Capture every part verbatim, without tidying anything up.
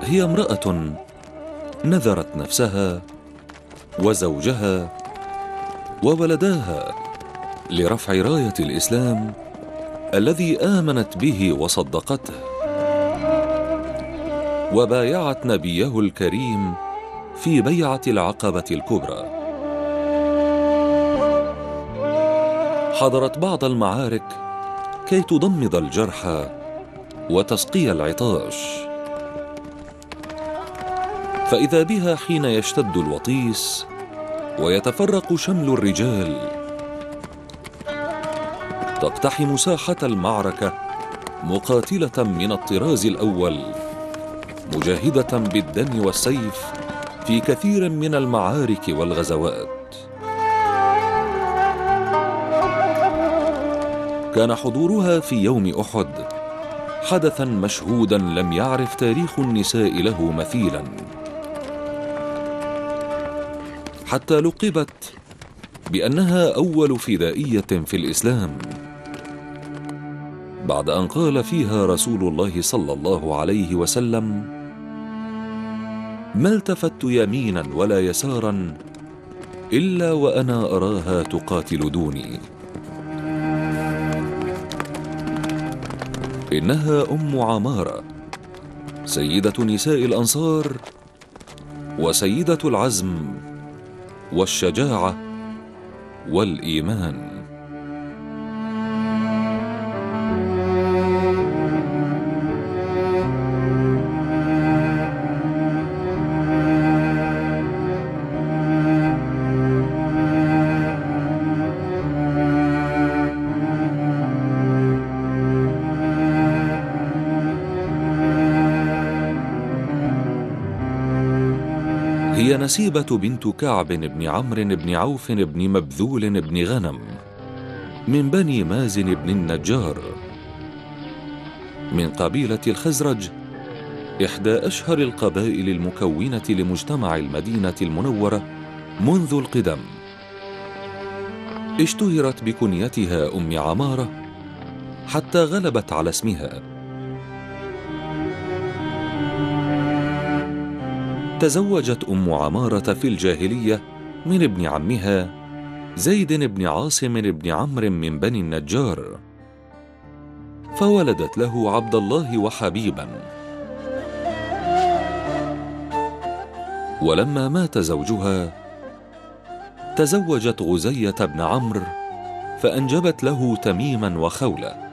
هي امرأة نذرت نفسها وزوجها وولداها لرفع راية الإسلام الذي آمنت به وصدقته، وبايعت نبيه الكريم في بيعة العقبة الكبرى. حضرت بعض المعارك كي تضمد الجرحى وتسقي العطاش، فإذا بها حين يشتد الوطيس ويتفرق شمل الرجال تقتحم ساحة المعركة مقاتلة من الطراز الأول، مجاهدة بالدم والسيف في كثير من المعارك والغزوات. كان حضورها في يوم أحد حدثا مشهودا لم يعرف تاريخ النساء له مثيلا، حتى لقبت بأنها أول فدائية في الإسلام، بعد أن قال فيها رسول الله صلى الله عليه وسلم: ما التفت يمينا ولا يسارا إلا وأنا أراها تقاتل دوني. إنها أم عمارة، سيدة نساء الأنصار وسيدة العزم والشجاعة والإيمان. هي نسيبة بنت كعب بن عمرو بن عوف بن مبذول بن غنم من بني مازن بن النجار من قبيلة الخزرج، إحدى أشهر القبائل المكونة لمجتمع المدينة المنورة منذ القدم. اشتهرت بكنيتها أم عمارة حتى غلبت على اسمها. تزوجت أم عمارة في الجاهلية من ابن عمها زيد بن عاصم بن عمرو من بني النجار، فولدت له عبد الله وحبيبا. ولما مات زوجها تزوجت غزية بن عمرو فأنجبت له تميما وخولة.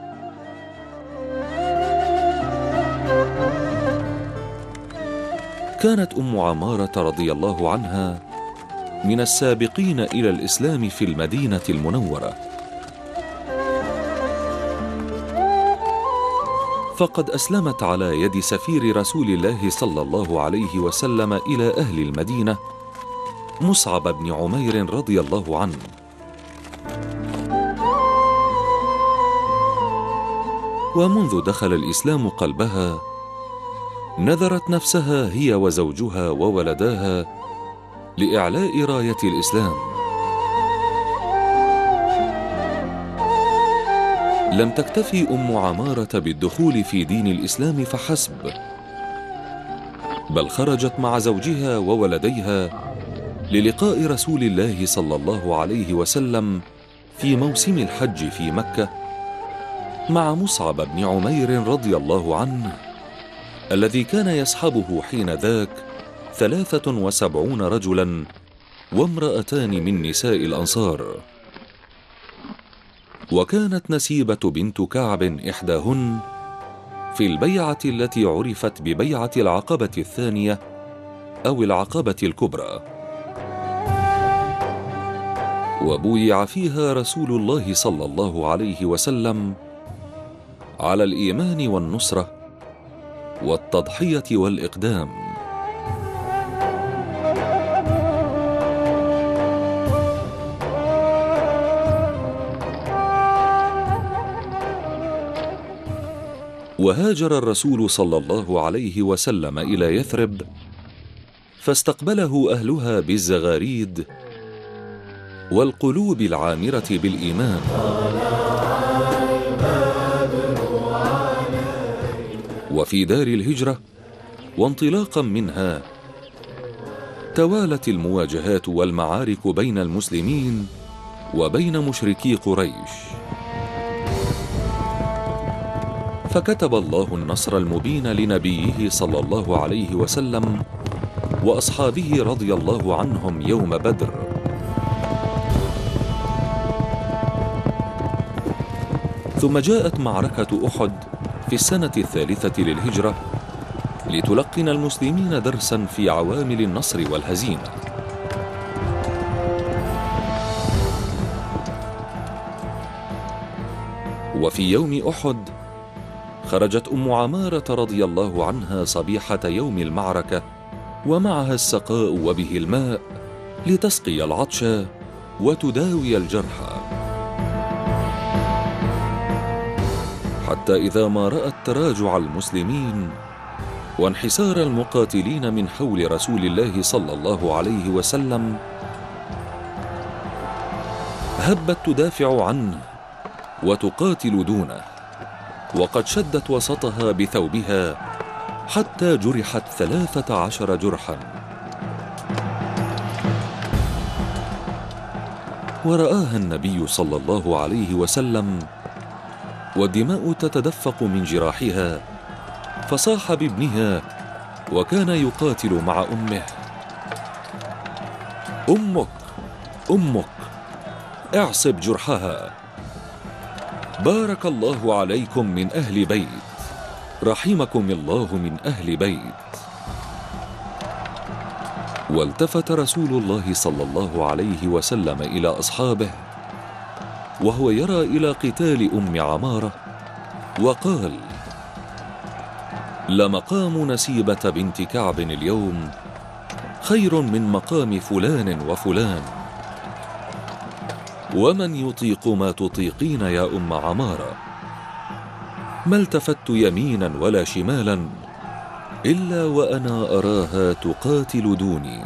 كانت أم عمارة رضي الله عنها من السابقين إلى الإسلام في المدينة المنورة، فقد أسلمت على يد سفير رسول الله صلى الله عليه وسلم إلى أهل المدينة مصعب بن عمير رضي الله عنه. ومنذ دخل الإسلام قلبها نذرت نفسها هي وزوجها وولداها لإعلاء راية الإسلام. لم تكتفي أم عمارة بالدخول في دين الإسلام فحسب، بل خرجت مع زوجها وولديها للقاء رسول الله صلى الله عليه وسلم في موسم الحج في مكة مع مصعب بن عمير رضي الله عنه، الذي كان يصحبه حين ذاك ثلاثة وسبعون رجلا وامرأتان من نساء الأنصار. وكانت نسيبة بنت كعب إحداهن في البيعة التي عرفت ببيعة العقبة الثانية أو العقبة الكبرى، وبويع فيها رسول الله صلى الله عليه وسلم على الإيمان والنصرة والتضحية والإقدام. وهاجر الرسول صلى الله عليه وسلم إلى يثرب، فاستقبله أهلها بالزغاريد والقلوب العامرة بالإيمان. وفي دار الهجرة وانطلاقا منها توالت المواجهات والمعارك بين المسلمين وبين مشركي قريش، فكتب الله النصر المبين لنبيه صلى الله عليه وسلم وأصحابه رضي الله عنهم يوم بدر. ثم جاءت معركة أحد في السنة الثالثة للهجرة لتلقن المسلمين درسا في عوامل النصر والهزيمة. وفي يوم أحد خرجت أم عمارة رضي الله عنها صبيحة يوم المعركة ومعها السقاء وبه الماء لتسقي العطش وتداوي الجرحى، حتى إذا ما رأت تراجع المسلمين وانحسار المقاتلين من حول رسول الله صلى الله عليه وسلم هبت تدافع عنه وتقاتل دونه، وقد شدت وسطها بثوبها حتى جرحت ثلاثة عشر جرحا. ورآها النبي صلى الله عليه وسلم والدماء تتدفق من جراحها، فصاح بابنها وكان يقاتل مع أمه: أمك أمك اعصب جرحها، بارك الله عليكم من أهل بيت، رحمكم الله من أهل بيت. والتفت رسول الله صلى الله عليه وسلم إلى أصحابه وهو يرى إلى قتال أم عمارة وقال: لمقام نسيبة بنت كعب اليوم خير من مقام فلان وفلان، ومن يطيق ما تطيقين يا أم عمارة؟ ما التفت يمينا ولا شمالا إلا وأنا أراها تقاتل دوني.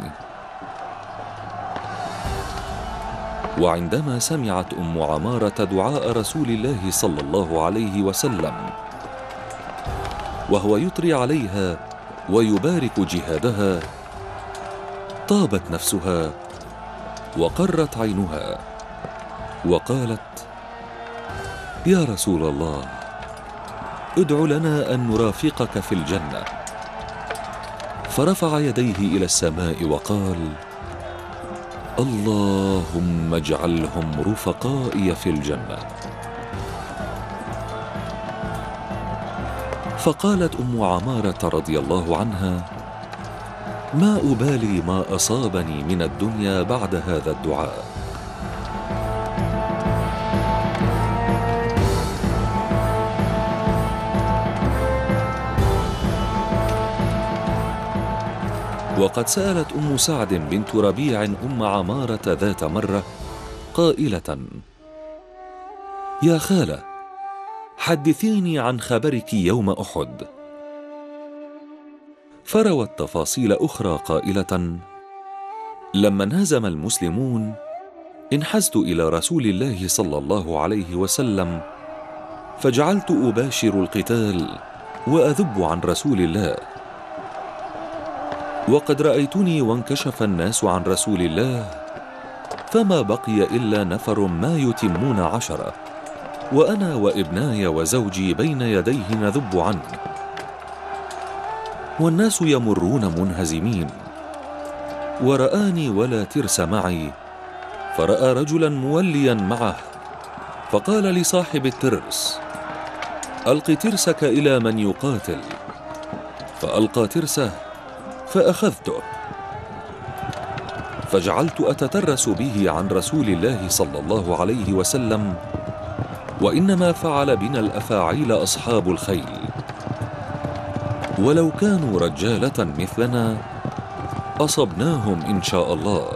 وعندما سمعت أم عمارة دعاء رسول الله صلى الله عليه وسلم وهو يطري عليها ويبارك جهادها، طابت نفسها وقرت عينها وقالت: يا رسول الله، ادع لنا أن نرافقك في الجنة. فرفع يديه إلى السماء وقال: اللهم اجعلهم رفقائي في الجنة. فقالت أم عمارة رضي الله عنها: ما أبالي ما أصابني من الدنيا بعد هذا الدعاء. وقد سألت أم سعد بنت ربيع أم عمارة ذات مرة قائلة: يا خالة، حدثيني عن خبرك يوم أحد. فروت تفاصيل أخرى قائلة: لما انهزم المسلمون انحزت إلى رسول الله صلى الله عليه وسلم، فجعلت أباشر القتال وأذب عن رسول الله، وقد رأيتني وانكشف الناس عن رسول الله، فما بقي إلا نفر ما يتمون عشرة، وأنا وابناي وزوجي بين يديه نذب عنه، والناس يمرون منهزمين. ورآني ولا ترس معي، فرأى رجلا موليا معه، فقال لصاحب الترس: ألق ترسك إلى من يقاتل. فألقى ترسه فأخذته، فجعلت أتترس به عن رسول الله صلى الله عليه وسلم، وإنما فعل بنا الأفاعيل أصحاب الخيل، ولو كانوا رجالة مثلنا أصبناهم إن شاء الله.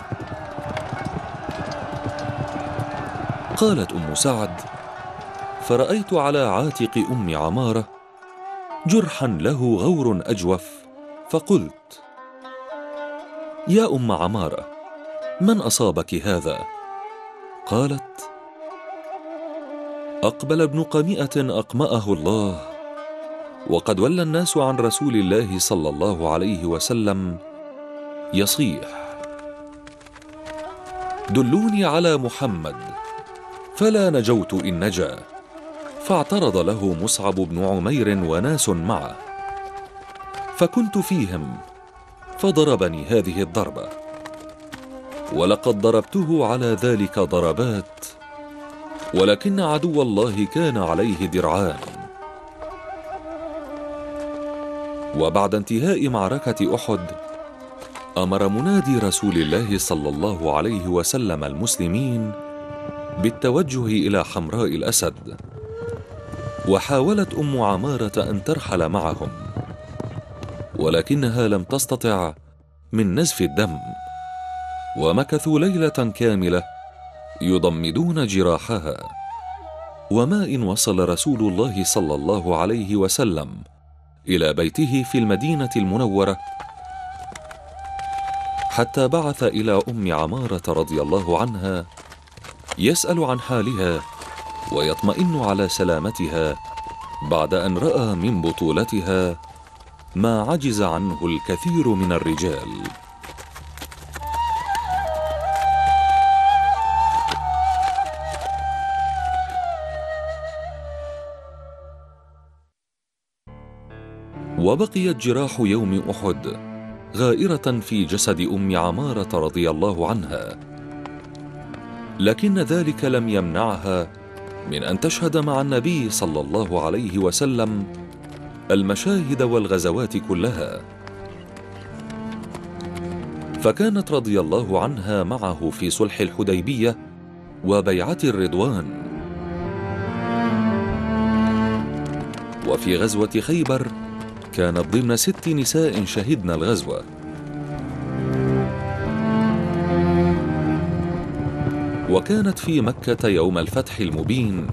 قالت أم سعد: فرأيت على عاتق أم عمارة جرحا له غور أجوف، فقلت: يا أم عمارة، من أصابك هذا؟ قالت: أقبل ابن قمئة أقمأه الله، وقد ولى الناس عن رسول الله صلى الله عليه وسلم يصيح: دلوني على محمد فلا نجوت إن نجا. فاعترض له مصعب بن عمير وناس معه، فكنت فيهم فضربني هذه الضربة، ولقد ضربته على ذلك ضربات، ولكن عدو الله كان عليه درعان. وبعد انتهاء معركة أحد أمر منادي رسول الله صلى الله عليه وسلم المسلمين بالتوجه إلى حمراء الأسد، وحاولت أم عمارة أن ترحل معهم، ولكنها لم تستطع من نزف الدم، ومكثوا ليلة كاملة يضمدون جراحها. وما إن وصل رسول الله صلى الله عليه وسلم إلى بيته في المدينة المنورة حتى بعث إلى أم عمارة رضي الله عنها يسأل عن حالها ويطمئن على سلامتها، بعد أن رأى من بطولتها ما عجز عنه الكثير من الرجال. وبقيت جراح يوم أحد غائرة في جسد أم عمارة رضي الله عنها، لكن ذلك لم يمنعها من أن تشهد مع النبي صلى الله عليه وسلم المشاهد والغزوات كلها، فكانت رضي الله عنها معه في صلح الحديبية وبيعة الرضوان، وفي غزوة خيبر كانت ضمن ست نساء شهدن الغزوة. وكانت في مكة يوم الفتح المبين،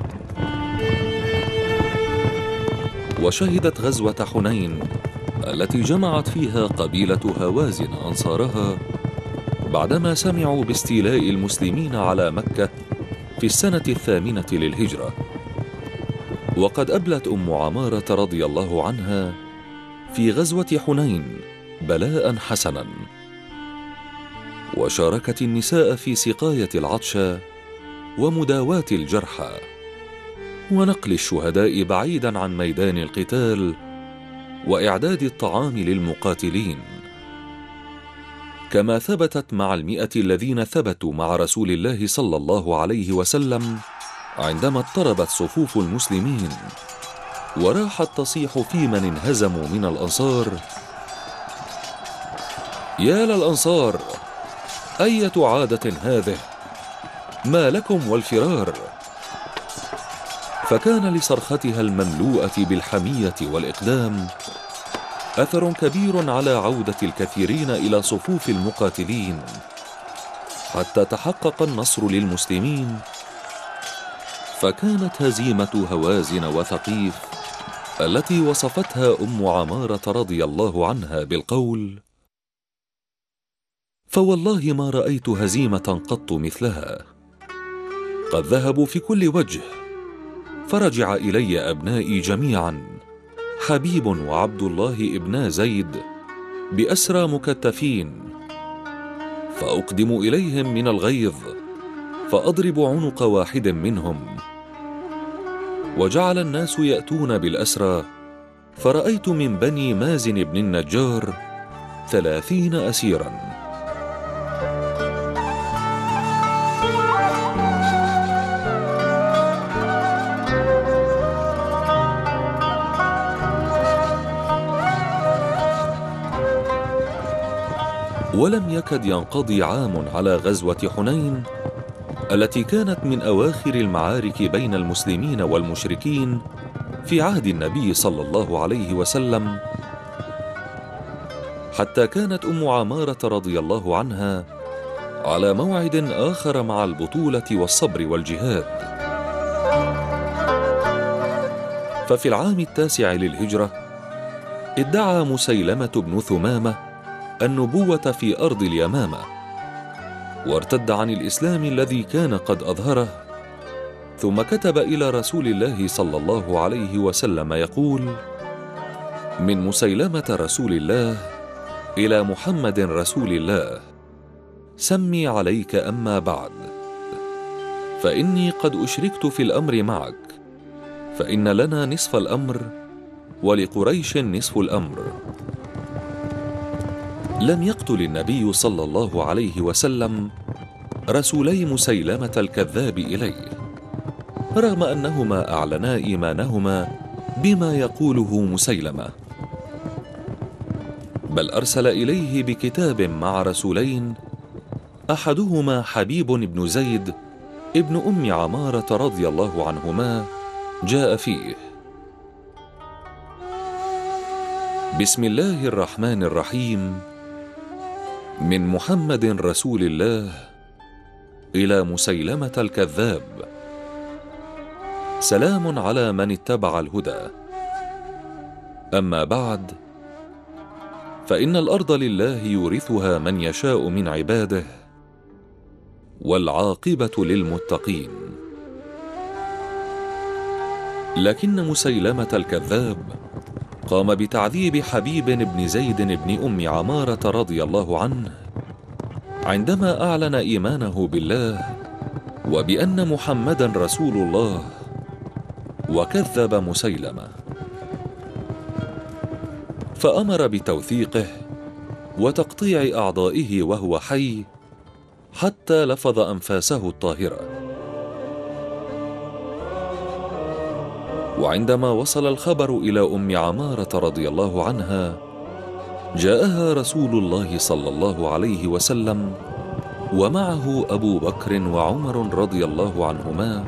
وشهدت غزوة حنين التي جمعت فيها قبيلة هوازن أنصارها بعدما سمعوا باستيلاء المسلمين على مكة في السنة الثامنة للهجرة. وقد أبلت أم عمارة رضي الله عنها في غزوة حنين بلاء حسنا، وشاركت النساء في سقاية العطشى ومداواة الجرحى ونقل الشهداء بعيدا عن ميدان القتال وإعداد الطعام للمقاتلين، كما ثبتت مع المئة الذين ثبتوا مع رسول الله صلى الله عليه وسلم عندما اضطربت صفوف المسلمين وراحت تصيح في من انهزموا من الأنصار: يا للأنصار، أية عادة هذه؟ ما لكم والفرار؟ فكان لصرختها المملوءة بالحمية والإقدام أثر كبير على عودة الكثيرين إلى صفوف المقاتلين، حتى تحقق النصر للمسلمين. فكانت هزيمة هوازن وثقيف التي وصفتها أم عمارة رضي الله عنها بالقول: فوالله ما رأيت هزيمة قط مثلها، قد ذهبوا في كل وجه، فرجع إلي أبنائي جميعا، حبيب وعبد الله ابنا زيد، بأسرى مكتفين، فأقدم إليهم من الغيظ فأضرب عنق واحد منهم. وجعل الناس يأتون بالأسرى، فرأيت من بني مازن بن النجار ثلاثين أسيرا. ولم يكد ينقضي عام على غزوة حنين التي كانت من أواخر المعارك بين المسلمين والمشركين في عهد النبي صلى الله عليه وسلم، حتى كانت أم عمارة رضي الله عنها على موعد آخر مع البطولة والصبر والجهاد. ففي العام التاسع للهجرة ادعى مسيلمة بن ثمامة النبوة في أرض اليمامة، وارتد عن الإسلام الذي كان قد أظهره، ثم كتب إلى رسول الله صلى الله عليه وسلم يقول: من مسيلمة رسول الله إلى محمد رسول الله، سمي عليك أما بعد، فإني قد أشركت في الأمر معك، فإن لنا نصف الأمر ولقريش نصف الأمر. لم يقتل النبي صلى الله عليه وسلم رسولي مسيلمة الكذاب إليه، رغم أنهما أعلنا إيمانهما بما يقوله مسيلمة، بل أرسل إليه بكتاب مع رسولين، أحدهما حبيب بن زيد ابن أم عمارة رضي الله عنهما، جاء فيه: بسم الله الرحمن الرحيم، من محمد رسول الله إلى مسيلمة الكذاب، سلام على من اتبع الهدى. أما بعد، فإن الأرض لله يورثها من يشاء من عباده، والعاقبة للمتقين. لكن مسيلمة الكذاب قام بتعذيب حبيب بن زيد بن أم عمارة رضي الله عنه عندما أعلن إيمانه بالله وبأن محمدا رسول الله، وكذب مسيلمة، فأمر بتوثيقه وتقطيع أعضائه وهو حي حتى لفظ أنفاسه الطاهرة. وعندما وصل الخبر إلى أم عمارة رضي الله عنها، جاءها رسول الله صلى الله عليه وسلم ومعه أبو بكر وعمر رضي الله عنهما،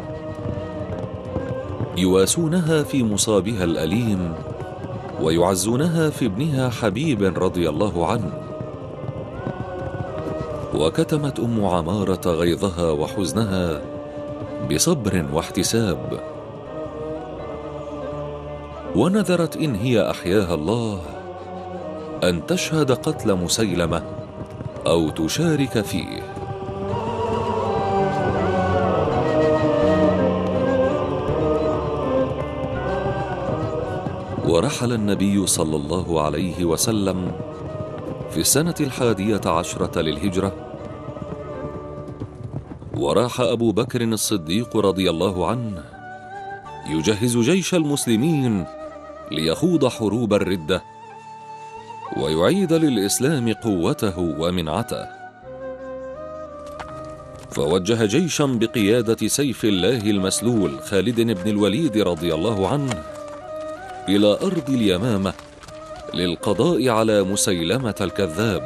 يواسونها في مصابها الأليم ويعزونها في ابنها حبيب رضي الله عنه. وكتمت أم عمارة غيظها وحزنها بصبر واحتساب، ونذرت إن هي أحياها الله أن تشهد قتل مسيلمة أو تشارك فيه. ورحل النبي صلى الله عليه وسلم في السنة الحادية عشرة للهجرة، وراح أبو بكر الصديق رضي الله عنه يجهز جيش المسلمين ليخوض حروب الردة ويعيد للإسلام قوته ومنعته، فوجه جيشا بقيادة سيف الله المسلول خالد بن الوليد رضي الله عنه إلى أرض اليمامة للقضاء على مسيلمة الكذاب.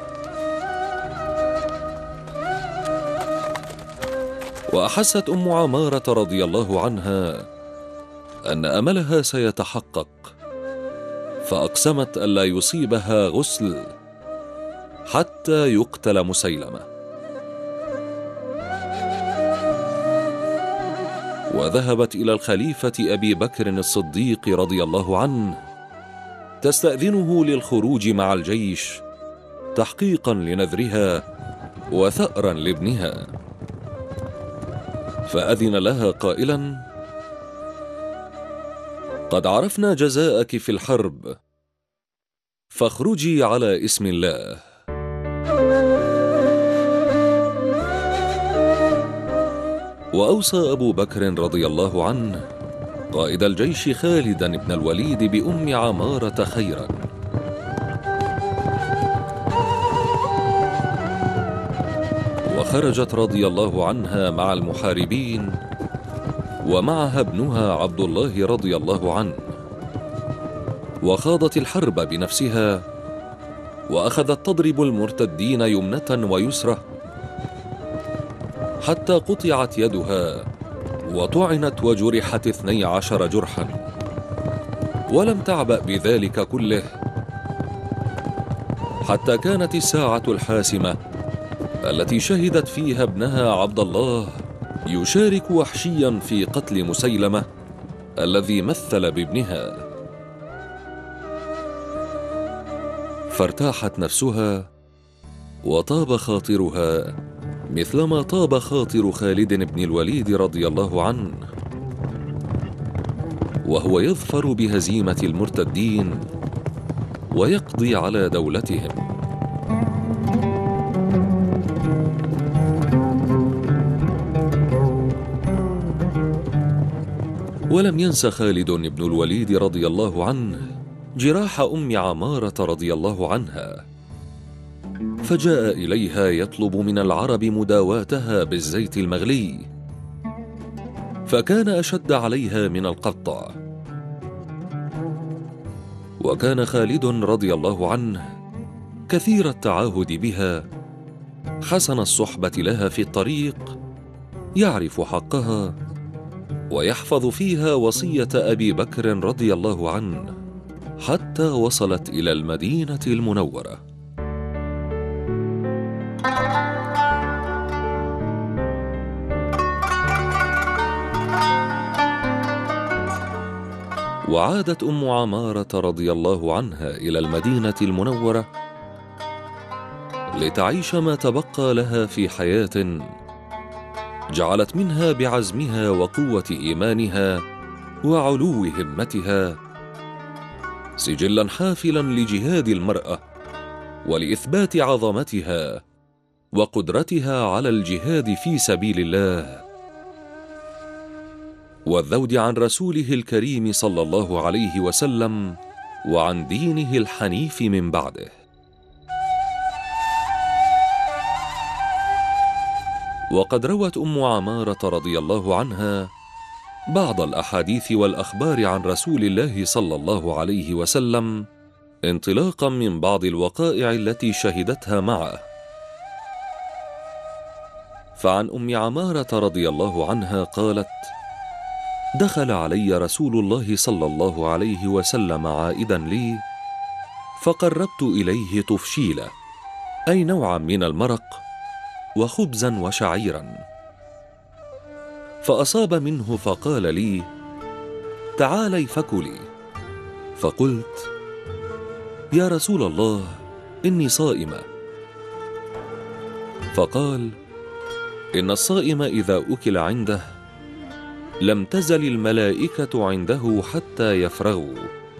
وأحست أم عمارة رضي الله عنها أن أملها سيتحقق، فأقسمت ألا يصيبها غسل حتى يقتل مسيلمة. وذهبت إلى الخليفة أبي بكر الصديق رضي الله عنه تستأذنه للخروج مع الجيش تحقيقا لنذرها وثأرا لابنها، فأذن لها قائلا: قد عرفنا جزاءك في الحرب، فاخرجي على اسم الله. وأوصى أبو بكر رضي الله عنه قائد الجيش خالد بن الوليد بأم عمارة خيرا، وخرجت رضي الله عنها مع المحاربين، ومعها ابنها عبد الله رضي الله عنه، وخاضت الحرب بنفسها، وأخذت تضرب المرتدين يمنة ويسرة حتى قطعت يدها وطعنت وجرحت اثني عشر جرحا. ولم تعبأ بذلك كله حتى كانت الساعة الحاسمة التي شهدت فيها ابنها عبد الله يشارك وحشيا في قتل مسيلمة الذي مثل بابنها، فارتاحت نفسها وطاب خاطرها مثلما طاب خاطر خالد بن الوليد رضي الله عنه، وهو يظفر بهزيمة المرتدين ويقضي على دولتهم. ولم ينس خالد بن الوليد رضي الله عنه جراح أم عمارة رضي الله عنها، فجاء إليها يطلب من العرب مداواتها بالزيت المغلي، فكان أشد عليها من القطع. وكان خالد رضي الله عنه كثير التعاهد بها، حسن الصحبة لها في الطريق، يعرف حقها ويحفظ فيها وصية أبي بكر رضي الله عنه، حتى وصلت إلى المدينة المنورة. وعادت أم عمارة رضي الله عنها إلى المدينة المنورة لتعيش ما تبقى لها في حياة جعلت منها بعزمها وقوة إيمانها وعلو همتها سجلا حافلا لجهاد المرأة ولإثبات عظمتها وقدرتها على الجهاد في سبيل الله والذود عن رسوله الكريم صلى الله عليه وسلم وعن دينه الحنيف من بعده. وقد روت أم عمارة رضي الله عنها بعض الأحاديث والأخبار عن رسول الله صلى الله عليه وسلم انطلاقا من بعض الوقائع التي شهدتها معه. فعن أم عمارة رضي الله عنها قالت: دخل علي رسول الله صلى الله عليه وسلم عائدا لي، فقربت إليه تفشيلا، أي نوعا من المرق، وخبزا وشعيرا، فأصاب منه فقال لي: تعالي فكلي. فقلت: يا رسول الله، إني صائمة. فقال: إن الصائم إذا أكل عنده لم تزل الملائكة عنده حتى يفرغوا.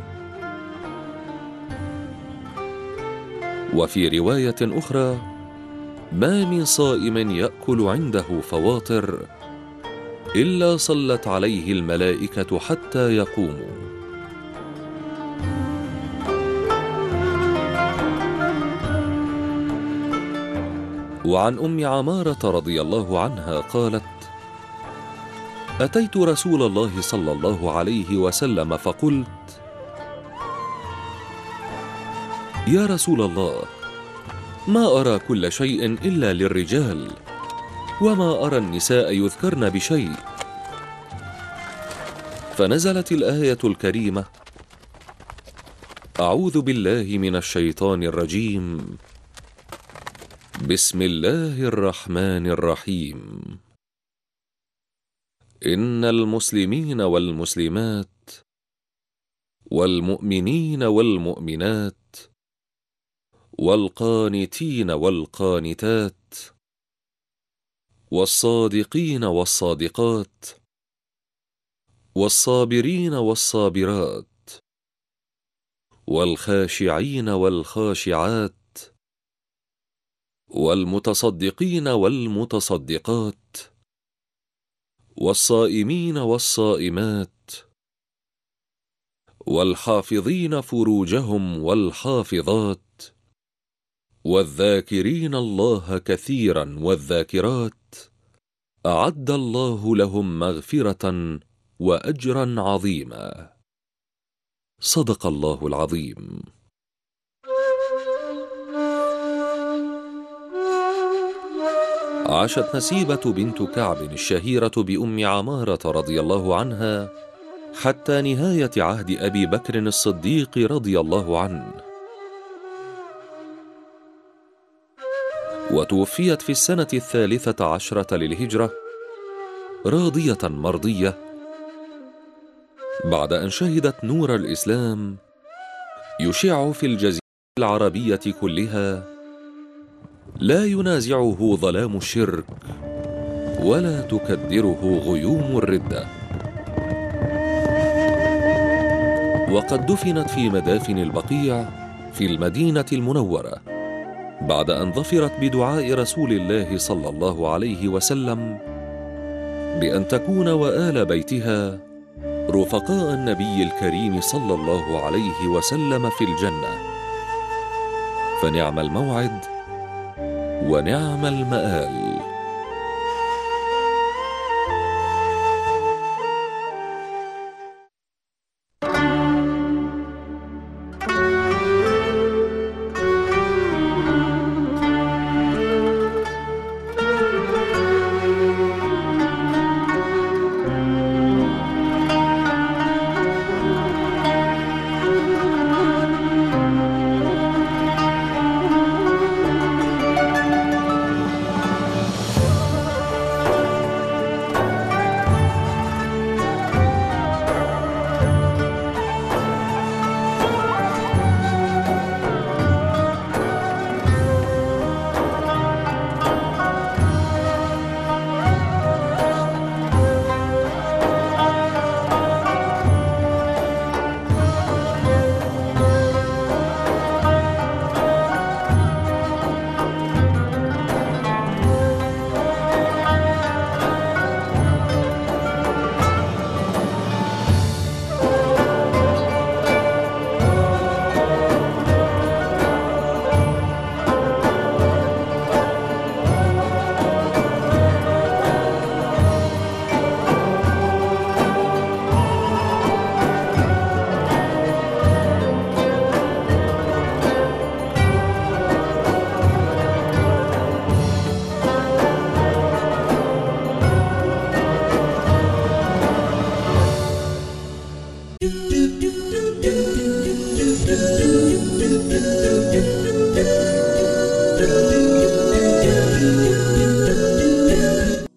وفي رواية أخرى: ما من صائم يأكل عنده فواطر إلا صلت عليه الملائكة حتى يقوموا. وعن أم عمارة رضي الله عنها قالت: أتيت رسول الله صلى الله عليه وسلم فقلت: يا رسول الله، ما أرى كل شيء إلا للرجال، وما أرى النساء يذكرن بشيء. فنزلت الآية الكريمة: أعوذ بالله من الشيطان الرجيم، بسم الله الرحمن الرحيم. إن المسلمين والمسلمات والمؤمنين والمؤمنات والقانتين والقانتات والصادقين والصادقات والصابرين والصابرات والخاشعين والخاشعات والمتصدقين والمتصدقات والصائمين والصائمات والحافظين فروجهم والحافظات والذاكرين الله كثيرا والذاكرات أعد الله لهم مغفرة وأجرا عظيما. صدق الله العظيم. عاشت نسيبة بنت كعب الشهيرة بأم عمارة رضي الله عنها حتى نهاية عهد أبي بكر الصديق رضي الله عنه، وتوفيت في السنة الثالثة عشرة للهجرة راضية مرضية، بعد أن شهدت نور الإسلام يشع في الجزيرة العربية كلها، لا ينازعه ظلام الشرك ولا تكدره غيوم الردة. وقد دفنت في مدافن البقيع في المدينة المنورة، بعد أن ظفرت بدعاء رسول الله صلى الله عليه وسلم بأن تكون وآل بيتها رفقاء النبي الكريم صلى الله عليه وسلم في الجنة. فنعم الموعد ونعم المآل.